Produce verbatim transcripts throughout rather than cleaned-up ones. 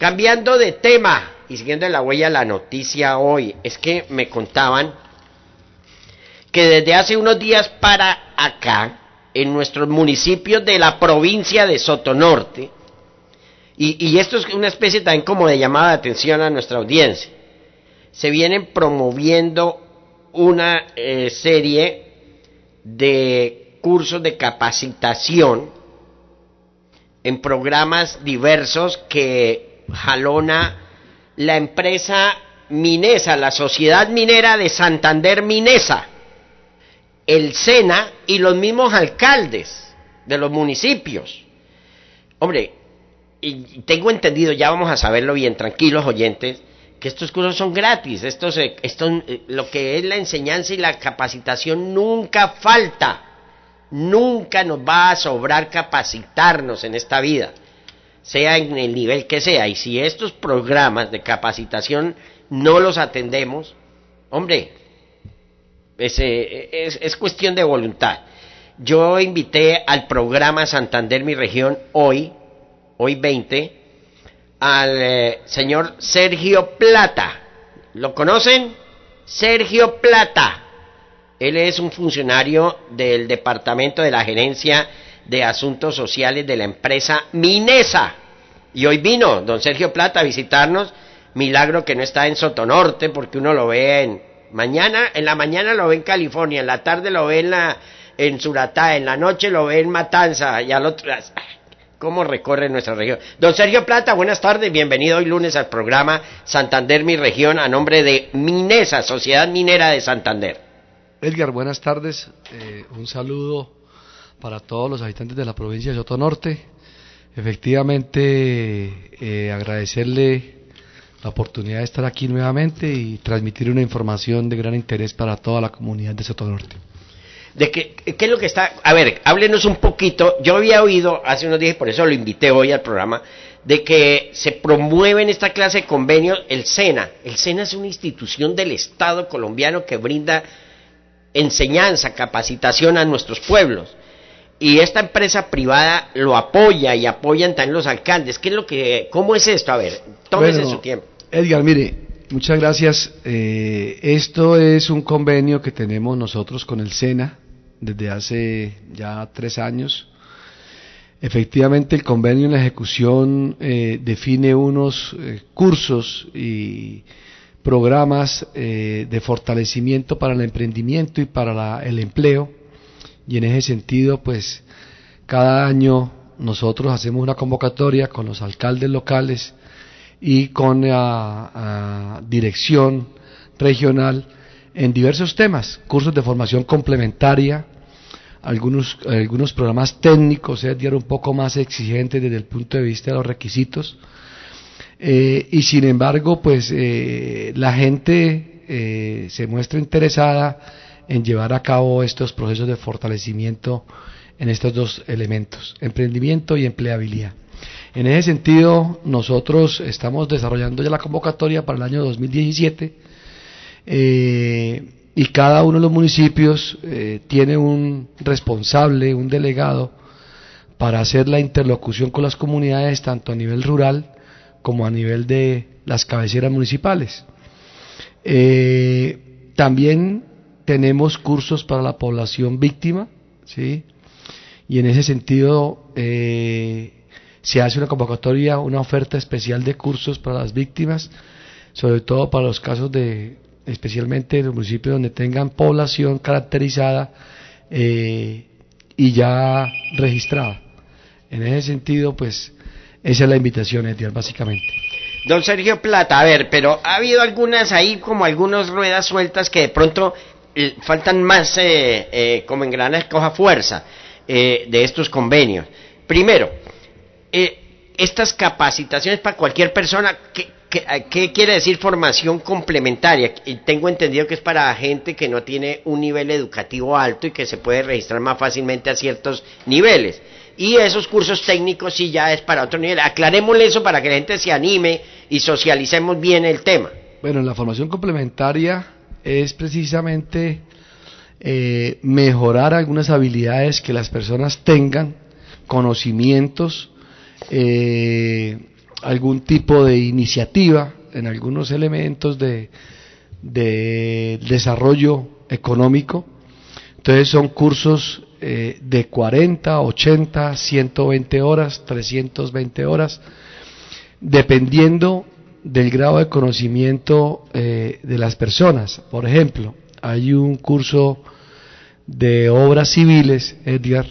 Cambiando de tema y siguiendo en la huella la noticia hoy, es que me contaban que desde hace unos días para acá, en nuestros municipios de la provincia de Sotonorte, y, y esto es una especie también como de llamada de atención a nuestra audiencia, se vienen promoviendo una eh, serie de cursos de capacitación en programas diversos que jalona la empresa Minesa, la Sociedad Minera de Santander Minesa, el SENA y los mismos alcaldes de los municipios. Hombre, y tengo entendido, ya vamos a saberlo bien, tranquilos oyentes, que estos cursos son gratis, estos, estos, lo que es la enseñanza y la capacitación nunca falta, nunca nos va a sobrar capacitarnos en esta vida, sea en el nivel que sea, y si estos programas de capacitación no los atendemos, hombre, es, es, es cuestión de voluntad. Yo invité al programa Santander Mi Región hoy, hoy veinte, al eh, señor Sergio Plata. ¿Lo conocen? Sergio Plata. Él es un funcionario del departamento de la gerencia de asuntos sociales de la empresa Minesa. Y hoy vino don Sergio Plata a visitarnos. Milagro que no está en Sotonorte, porque uno lo ve en mañana, en la mañana lo ve en California, en la tarde lo ve en la en Suratá, en la noche lo ve en Matanza, y al otro, ¿cómo recorre nuestra región? Don Sergio Plata, buenas tardes, bienvenido hoy lunes al programa Santander Mi Región, a nombre de Minesa, Sociedad Minera de Santander. Edgar, buenas tardes, eh, un saludo para todos los habitantes de la provincia de Sotonorte. Efectivamente, eh, agradecerle la oportunidad de estar aquí nuevamente y transmitir una información de gran interés para toda la comunidad de Sotonorte. De que, ¿qué es lo que está? A ver, háblenos un poquito. Yo había oído hace unos días, por eso lo invité hoy al programa, de que se promueve en esta clase de convenios el SENA. El SENA es una institución del Estado colombiano que brinda enseñanza, capacitación a nuestros pueblos. Y esta empresa privada lo apoya y apoyan también los alcaldes. ¿Qué es lo que, cómo es esto? A ver, tómese bueno, su tiempo. Edgar, mire, muchas gracias. Eh, esto es un convenio que tenemos nosotros con el SENA desde hace ya tres años. Efectivamente, el convenio en la ejecución eh, define unos eh, cursos y programas eh, de fortalecimiento para el emprendimiento y para la, el empleo, y en ese sentido, pues, cada año nosotros hacemos una convocatoria con los alcaldes locales y con la a, dirección regional en diversos temas, cursos de formación complementaria, algunos, algunos programas técnicos, es decir, un poco más exigentes desde el punto de vista de los requisitos, eh, y sin embargo, pues eh, la gente eh, se muestra interesada en llevar a cabo estos procesos de fortalecimiento en estos dos elementos, emprendimiento y empleabilidad. En ese sentido, nosotros estamos desarrollando ya la convocatoria para el año dos mil diecisiete, eh, y cada uno de los municipios eh, tiene un responsable, un delegado, para hacer la interlocución con las comunidades, tanto a nivel rural como a nivel de las cabeceras municipales. Eh, también tenemos cursos para la población víctima, ¿sí? Y en ese sentido eh, se hace una convocatoria, una oferta especial de cursos para las víctimas, sobre todo para los casos de, especialmente en los municipios donde tengan población caracterizada eh, y ya registrada. En ese sentido, pues, esa es la invitación, Edgar, básicamente. Don Sergio Plata, a ver, pero ha habido algunas ahí, como algunas ruedas sueltas que de pronto eh, faltan más, eh, eh, como engranajes, coja fuerza eh, de estos convenios. Primero, eh, estas capacitaciones para cualquier persona, ¿qué, qué, qué quiere decir formación complementaria? Y tengo entendido que es para gente que no tiene un nivel educativo alto y que se puede registrar más fácilmente a ciertos niveles. Y esos cursos técnicos sí ya es para otro nivel. Aclarémosle eso para que la gente se anime y socialicemos bien el tema. Bueno, la formación complementaria es precisamente eh, mejorar algunas habilidades que las personas tengan, conocimientos, eh, algún tipo de iniciativa en algunos elementos de, de desarrollo económico. Entonces son cursos eh, de cuarenta, ochenta, ciento veinte horas, trescientas veinte horas, dependiendo del grado de conocimiento eh, de las personas. Por ejemplo, hay un curso de obras civiles, Edgar,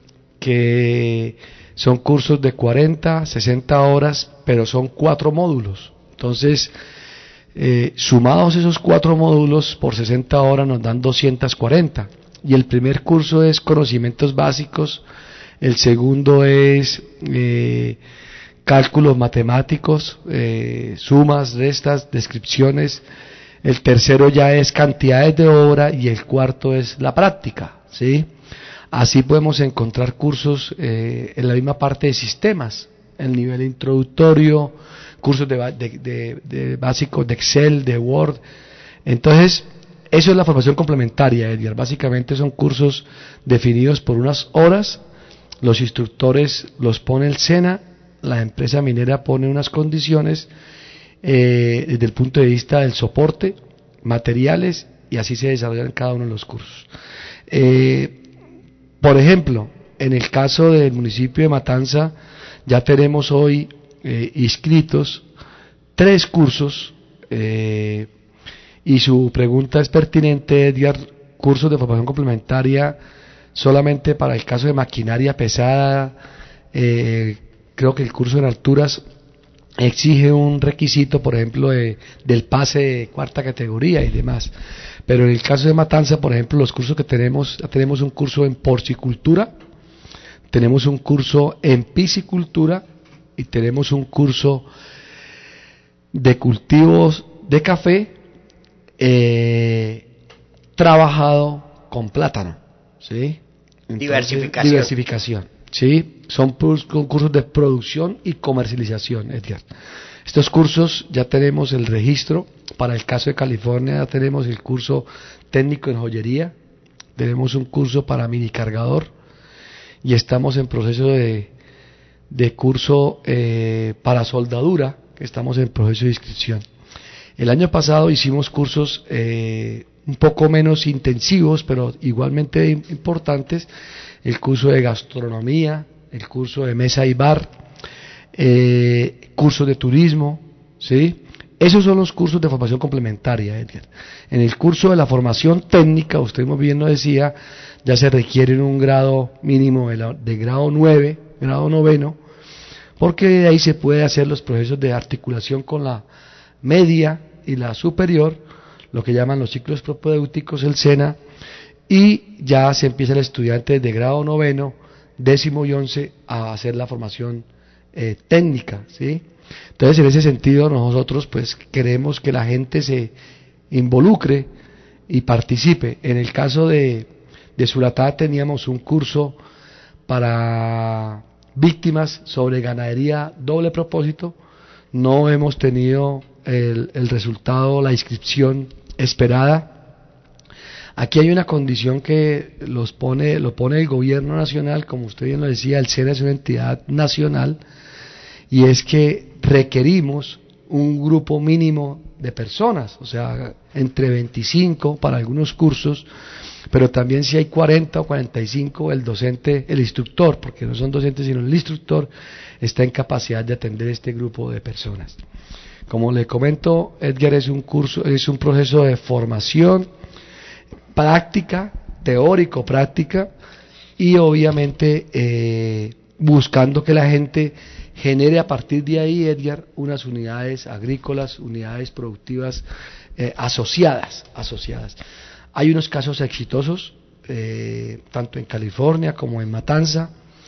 que son cursos de cuarenta, sesenta horas, pero son cuatro módulos. Entonces, eh, sumados esos cuatro módulos por sesenta horas nos dan doscientas cuarenta. Y el primer curso es conocimientos básicos, el segundo es eh, cálculos matemáticos, eh, sumas, restas, descripciones, el tercero ya es cantidades de obra y el cuarto es la práctica, ¿sí? Así podemos encontrar cursos eh, en la misma parte de sistemas, el nivel introductorio, cursos de, de, de, de básicos de Excel, de Word. Entonces, eso es la formación complementaria, Edgar. Básicamente son cursos definidos por unas horas, los instructores los pone el SENA, la empresa minera pone unas condiciones eh, desde el punto de vista del soporte, materiales, y así se desarrollan cada uno de los cursos. Eh, Por ejemplo, en el caso del municipio de Matanza, ya tenemos hoy eh, inscritos tres cursos, eh, y su pregunta es pertinente, Edgar, cursos de formación complementaria solamente para el caso de maquinaria pesada. Eh, creo que el curso en alturas exige un requisito, por ejemplo, de, del pase de cuarta categoría y demás. Pero en el caso de Matanza, por ejemplo, los cursos que tenemos, tenemos un curso en porcicultura, tenemos un curso en piscicultura y tenemos un curso de cultivos de café eh, trabajado con plátano, ¿sí? Entonces, diversificación. Diversificación, ¿sí? Son cursos de producción y comercialización, Edgar. Estos cursos ya tenemos el registro. Para el caso de California ya tenemos el curso técnico en joyería, tenemos un curso para mini cargador y estamos en proceso de, de curso eh, para soldadura, que estamos en proceso de inscripción. El año pasado hicimos cursos eh, un poco menos intensivos, pero igualmente importantes, el curso de gastronomía, el curso de mesa y bar, eh, cursos de turismo, ¿sí? Esos son los cursos de formación complementaria, Edgar. En el curso de la formación técnica, usted muy bien lo decía, ya se requiere un grado mínimo de, la, de grado nueve, grado noveno, porque de ahí se puede hacer los procesos de articulación con la media y la superior, lo que llaman los ciclos propedéuticos, el SENA, y ya se empieza el estudiante de grado noveno, décimo y once a hacer la formación eh, técnica, ¿sí? Entonces, en ese sentido, nosotros pues queremos que la gente se involucre y participe. En el caso de, de Suratá teníamos un curso para víctimas sobre ganadería doble propósito. No hemos tenido el, el resultado, la inscripción esperada. Aquí hay una condición que los pone, lo pone el gobierno nacional, como usted bien lo decía, el SENA es una entidad nacional, y es que requerimos un grupo mínimo de personas, o sea, entre veinticinco para algunos cursos, pero también si hay cuarenta o cuarenta y cinco, el docente, el instructor, porque no son docentes sino el instructor, está en capacidad de atender este grupo de personas. Como le comento, Edgar, es un curso, es un proceso de formación práctica, teórico-práctica, y obviamente eh, buscando que la gente genere a partir de ahí, Edgar, unas unidades agrícolas, unidades productivas eh, asociadas, asociadas. Hay unos casos exitosos, eh, tanto en California como en Matanza,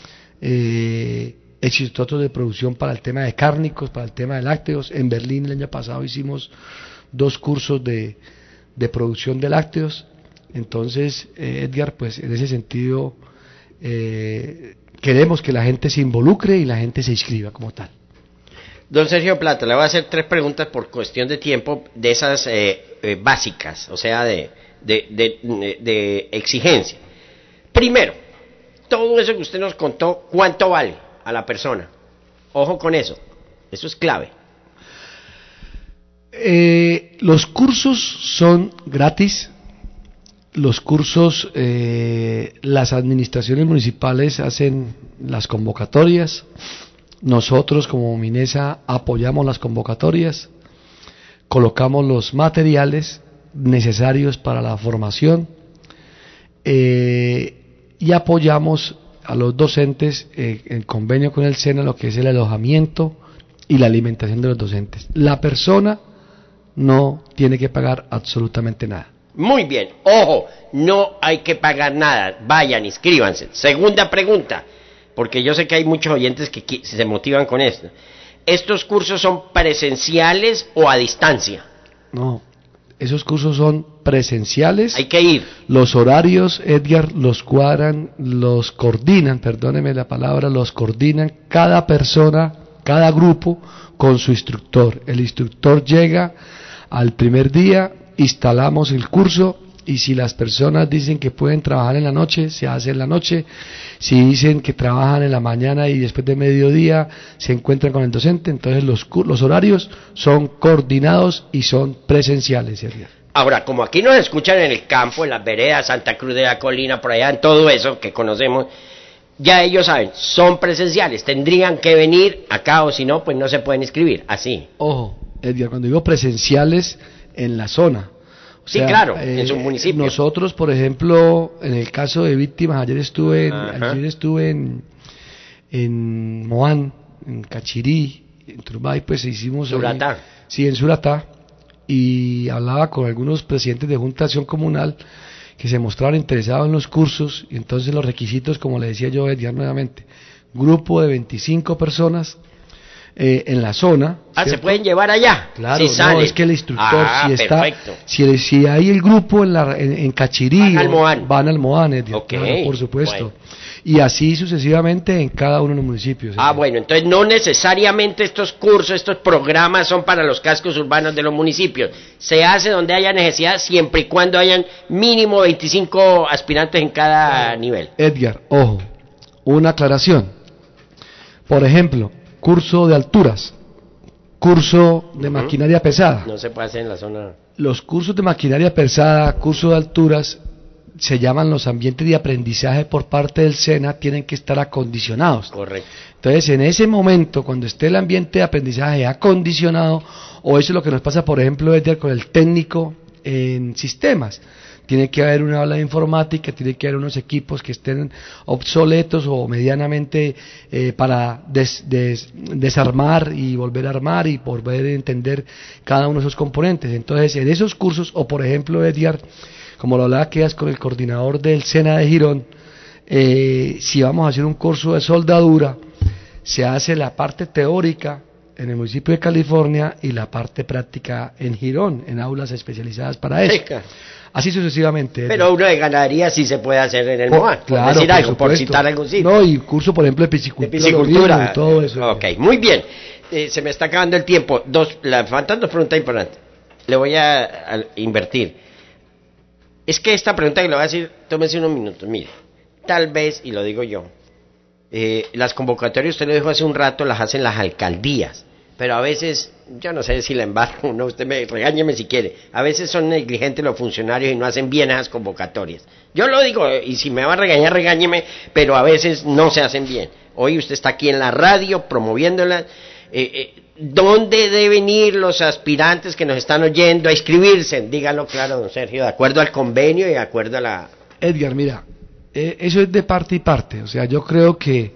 eh, exitosos de producción para el tema de cárnicos, para el tema de lácteos. En Berlín el año pasado hicimos dos cursos de, de producción de lácteos. Entonces, eh, Edgar, pues en ese sentido eh, queremos que la gente se involucre y la gente se inscriba como tal. Don Sergio Plata, le voy a hacer tres preguntas por cuestión de tiempo, de esas eh, eh, básicas, o sea, de, de, de, de exigencia. Primero, todo eso que usted nos contó, ¿cuánto vale a la persona? Ojo con eso. Eso es clave. Eh, los cursos son gratis. Los cursos, eh, las administraciones municipales hacen las convocatorias. Nosotros como Minesa apoyamos las convocatorias, colocamos los materiales necesarios para la formación eh, y apoyamos a los docentes eh, en convenio con el SENA lo que es el alojamiento y la alimentación de los docentes. La persona no tiene que pagar absolutamente nada. Muy bien, ojo, no hay que pagar nada, vayan, inscríbanse. Segunda pregunta, porque yo sé que hay muchos oyentes que se motivan con esto. ¿Estos cursos son presenciales o a distancia? No, esos cursos son presenciales. Hay que ir. Los horarios, Edgar, los cuadran, los coordinan, perdóneme la palabra, los coordinan cada persona, cada grupo con su instructor. El instructor llega al primer día, instalamos el curso y si las personas dicen que pueden trabajar en la noche, se hace en la noche. Si dicen que trabajan en la mañana y después de mediodía se encuentran con el docente, entonces los, los horarios son coordinados y son presenciales, Sergio. Ahora, como aquí nos escuchan en el campo, en las veredas, Santa Cruz de la Colina, por allá, en todo eso que conocemos, ya ellos saben, son presenciales, tendrían que venir acá o si no, pues no se pueden inscribir, así. Ojo, Edgar, cuando digo presenciales, en la zona. O sí, sea, claro, eh, en su municipio. Nosotros, por ejemplo, en el caso de víctimas, ayer estuve en, ayer estuve en, en Moán, en Cachirí, en Turbay, pues hicimos... Suratá. Ahí, sí, en Suratá, y hablaba con algunos presidentes de Junta de Acción Comunal que se mostraban interesados en los cursos, y entonces los requisitos, como le decía yo, Edgar, nuevamente, grupo de veinticinco personas, Eh, en la zona. Ah, ¿cierto? ¿Se pueden llevar allá? Claro, si no, es que el instructor, ah, si está, perfecto. si, si hay el grupo en, la, en, en Cachirí, van al Moán, van al Moán, okay, claro, por supuesto. Bueno. Y así sucesivamente en cada uno de los municipios. Ah, bueno, entonces no necesariamente estos cursos, estos programas son para los cascos urbanos de los municipios. Se hace donde haya necesidad, siempre y cuando hayan mínimo veinticinco aspirantes en cada claro. nivel. Edgar, ojo, una aclaración. Por ejemplo, curso de alturas, curso de uh-huh. maquinaria pesada. No se puede hacer en la zona. Los cursos de maquinaria pesada, curso de alturas, se llaman los ambientes de aprendizaje por parte del SENA, tienen que estar acondicionados. Correcto. Entonces, en ese momento, cuando esté el ambiente de aprendizaje acondicionado, o eso es lo que nos pasa, por ejemplo, Edgar, con el técnico en sistemas, tiene que haber una aula de informática, tiene que haber unos equipos que estén obsoletos o medianamente eh, para des, des, desarmar y volver a armar y volver a entender cada uno de esos componentes. Entonces, en esos cursos, o por ejemplo, Edgar, como lo hablaba que con el coordinador del SENA de Girón, eh, si vamos a hacer un curso de soldadura, se hace la parte teórica en el municipio de California y la parte práctica en Girón, en aulas especializadas para eso. Seca. Así sucesivamente. Pero uno de ganadería sí se puede hacer en el por, Moán, claro, por decir por algo, supuesto. por citar algún sitio. No, y curso, por ejemplo, de piscicultura. De piscicultura. Y todo eso. Ok, muy bien. Eh, se me está acabando el tiempo. Dos, la, faltan dos preguntas importantes. Le voy a, a invertir. Es que esta pregunta que le voy a decir, tómense unos minutos. Mire, tal vez, y lo digo yo, eh, las convocatorias, usted lo dijo hace un rato, las hacen las alcaldías. Pero a veces, yo no sé si la embargo o no, usted me regáñeme si quiere, a veces son negligentes los funcionarios y no hacen bien esas convocatorias. Yo lo digo, y si me va a regañar, regáñeme, pero a veces no se hacen bien. Hoy usted está aquí en la radio promoviéndolas. Eh, eh, ¿Dónde deben ir los aspirantes que nos están oyendo a inscribirse? Dígalo claro, don Sergio, de acuerdo al convenio y de acuerdo a la... Edgar, mira, eh, eso es de parte y parte. O sea, yo creo que,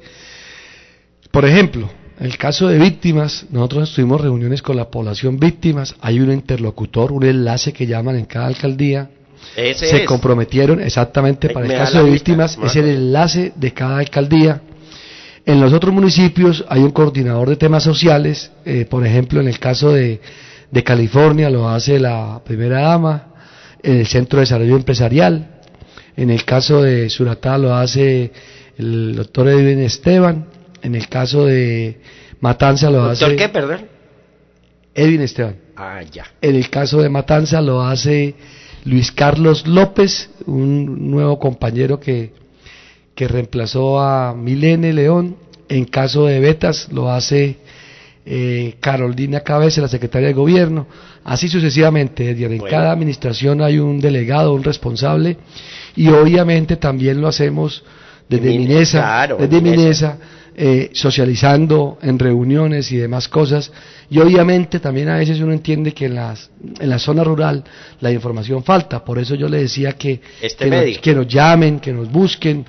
por ejemplo, en el caso de víctimas, nosotros tuvimos reuniones con la población víctimas, hay un interlocutor, un enlace que llaman en cada alcaldía. Ese se es. comprometieron exactamente Me, para me el caso de víctimas, vista, es el enlace de cada alcaldía. En los otros municipios hay un coordinador de temas sociales, eh, por ejemplo, en el caso de, de California lo hace la primera dama, en el Centro de Desarrollo Empresarial, en el caso de Suratá lo hace el doctor Edwin Esteban, en el caso de Matanza lo hace... ¿Doctor qué, perdón? Edwin Esteban. Ah, ya. En el caso de Matanza lo hace Luis Carlos López, un nuevo compañero que, que reemplazó a Milene León. En caso de Betas lo hace eh, Carolina Cabeza, la secretaria de Gobierno, así sucesivamente, Edgar. En Bueno. cada administración hay un delegado, un responsable, y obviamente también lo hacemos desde Min- Minesa, claro, desde Minesa. Minesa, eh, socializando en reuniones y demás cosas, y obviamente también a veces uno entiende que en, las, en la zona rural la información falta, por eso yo le decía que, Este que, medio. nos, que nos llamen, que nos busquen,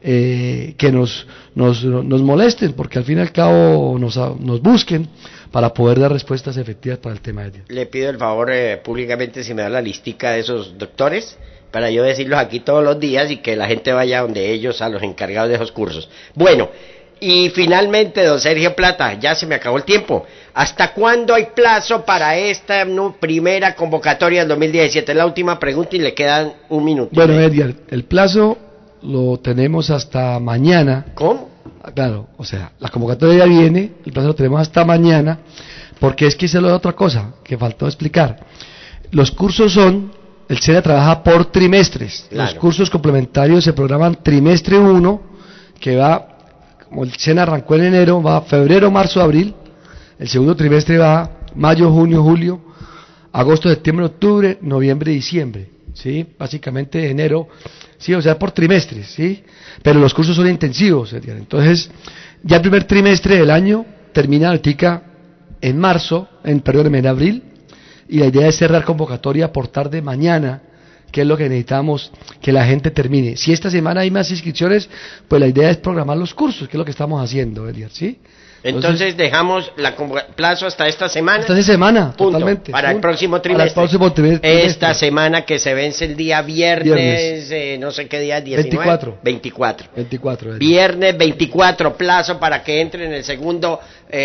eh, que nos, nos, nos molesten, porque al fin y al cabo nos, nos busquen para poder dar respuestas efectivas para el tema de ellos. Le pido el favor eh, públicamente si me da la listica de esos doctores para yo decirlos aquí todos los días y que la gente vaya donde ellos, a los encargados de esos cursos. Bueno, y finalmente, don Sergio Plata, ya se me acabó el tiempo. ¿Hasta cuándo hay plazo para esta no, primera convocatoria del dos mil diecisiete? Es la última pregunta y le quedan un minuto. Bueno, Edgar, el plazo lo tenemos hasta mañana. ¿Cómo? Claro, o sea, la convocatoria ya viene, el plazo lo tenemos hasta mañana, porque es que se lo da otra cosa que faltó explicar. Los cursos son, el SENA trabaja por trimestres. Claro. Los cursos complementarios se programan trimestre uno, que va, como el SENA arrancó en enero, va febrero, marzo, abril. El segundo trimestre va mayo, junio, julio, agosto, septiembre, octubre, noviembre, diciembre. ¿Sí? Básicamente enero, sí, o sea, por trimestres, ¿sí? Pero los cursos son intensivos, Edgar. Entonces, ya el primer trimestre del año termina ahorita en marzo, en, perdón, en abril, y la idea es cerrar convocatoria por tarde mañana, que es lo que necesitamos que la gente termine. Si esta semana hay más inscripciones, pues la idea es programar los cursos, que es lo que estamos haciendo, Edgar, ¿sí? Entonces dejamos la convoca- plazo hasta esta semana. Esta semana, Punto. totalmente. Para el punto. próximo Para el trimestre. próximo trimestre. Esta semana que se vence el día viernes, Viernes. eh, no sé qué día, diecinueve. veinticuatro. veinticuatro. veinticuatro. Edgar. Viernes veinticuatro, plazo para que entre en el segundo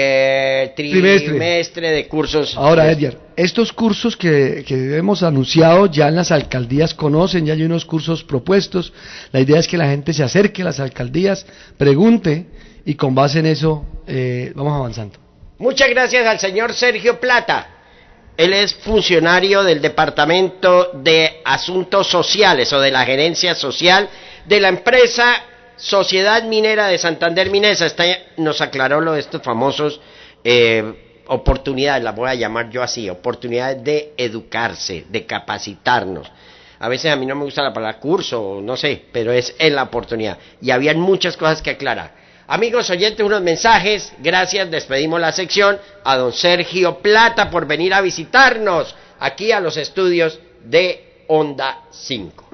eh, trimestre. Trimestre. de cursos. Ahora, Edgar, estos cursos que, que hemos anunciado ya en las alcaldías conocen, ya hay unos cursos propuestos. La idea es que la gente se acerque a las alcaldías, pregunte y con base en eso eh, vamos avanzando. Muchas gracias al señor Sergio Plata. Él es funcionario del Departamento de Asuntos Sociales o de la Gerencia Social de la empresa Sociedad Minera de Santander Minesa. Está, nos aclaró lo de estos famosos eh, oportunidades, las voy a llamar yo así, oportunidades de educarse, de capacitarnos. A veces a mí no me gusta la palabra curso, no sé, pero es en la oportunidad. Y habían muchas cosas que aclarar. Amigos oyentes, unos mensajes, gracias, despedimos la sección a don Sergio Plata por venir a visitarnos aquí a los estudios de Onda cinco.